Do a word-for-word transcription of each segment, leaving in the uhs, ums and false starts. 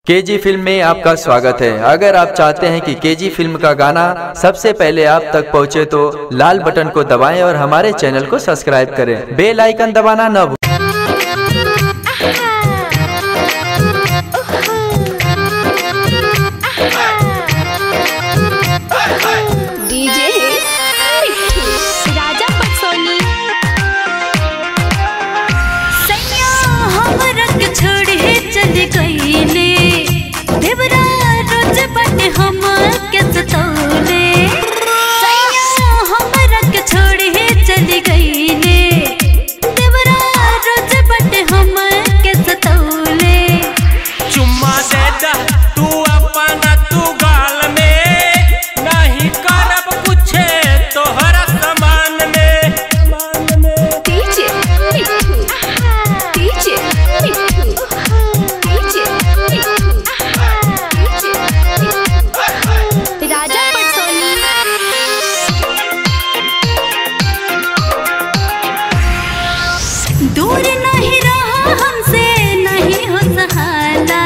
KG film में आपका स्वागत है। अगर आप चाहते हैं कि केजी फिल्म का गाना सबसे पहले आप तक पहुंचे तो लाल बटन को दबाएं और हमारे चैनल को सब्सक्राइब करें। बेल आइकन दबाना न भूलें। दूर नहीं रहा हमसे नहीं हो सहाला,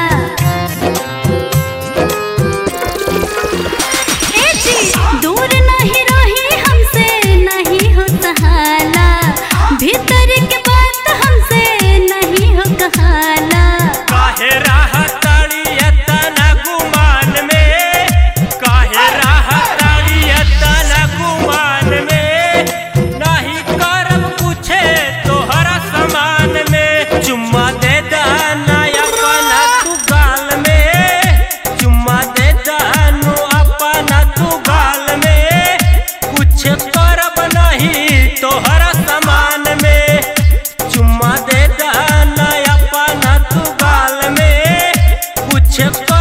ए जी दूर नहीं रही हमसे नहीं हो सहाला, भीतर के बात हमसे नहीं हो कहाला। काहे रहा ताड़ी तना गुमान में, काहे रहा ताड़ी तना गुमान में, नहीं करब पूछे तोहरा समान में। चुम्मा दे दाना अपना तू गाल में, चुम्मा दे दानू अपना तू गाल में, कुछ करब नहीं तोहरा समान में। चुम्मा दे दाना अपना तू गाल में, कुछ